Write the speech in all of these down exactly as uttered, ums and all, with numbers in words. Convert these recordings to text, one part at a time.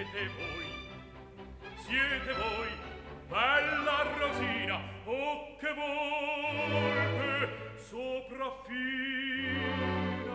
siete voi, siete voi, bella Rosina, oh che volpe sopraffina,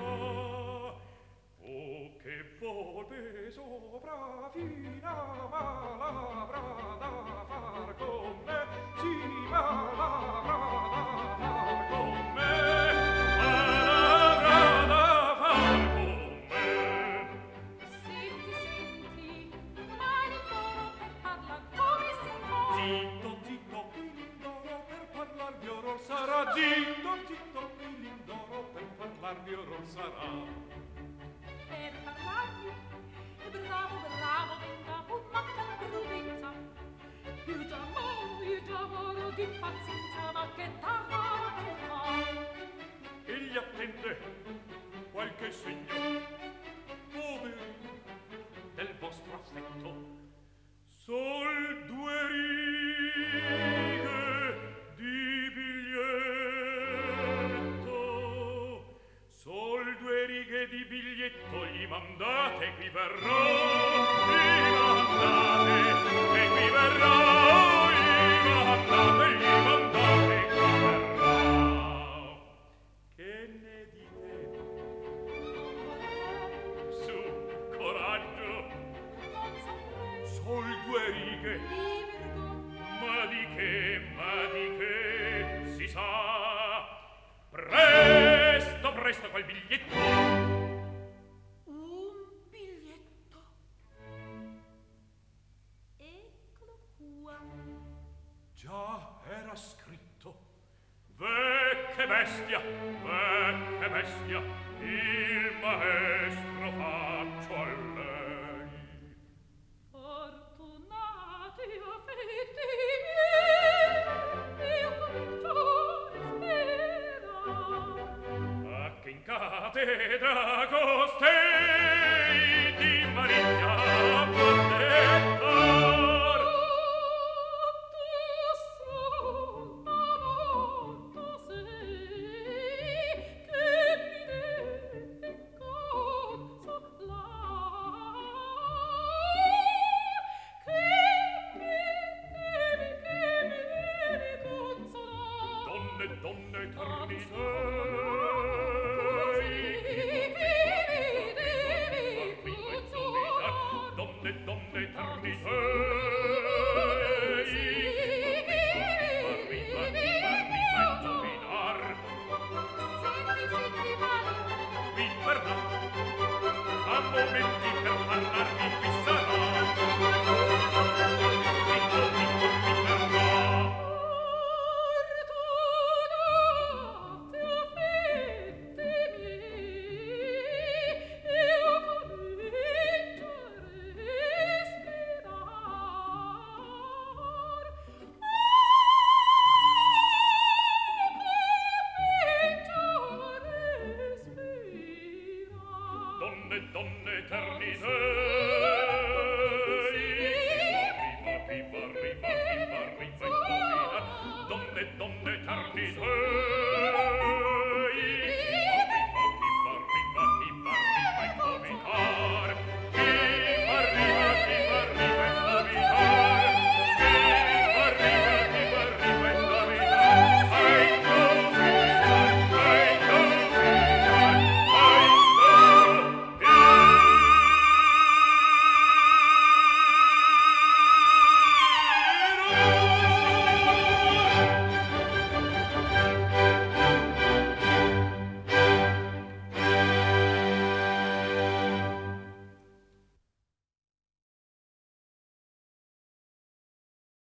oh che volpe sopraffina, ma l'avrà da far con me, sì, ma l'avrà da far con me, ma l'avrà da far con me. Senti, senti, domani d'oro per parlar come si fa. Zitto, zitto, pilindoro, per parlar di oro sarà. Zitto, zitto, pilindoro, per parlar di oro sarà. Per parlarvi, bravo, bravo, venga, un manca prudenza. Io già moro, io già moro di pazienza, ma che tarda che fa. Egli attende qualche segno, poverino, del vostro affetto. Sol due righe di biglietto, sol due righe di biglietto gli mandate, qui verrò, gli mandate, e qui verrò, gli mandate, gli mandate, qui verrà. Che ne dite? Su, coraggio! Non saprei, Sol due righe, mi vergogno. ma di che, ma di che si sa? Presto, presto col biglietto! Un biglietto. Eccolo qua. Già era scritto. Ve che bestia, ve che bestia, il maestro faccio a lei. Fortunati affetti miei, io comincio a sperare. A che in cattedra costei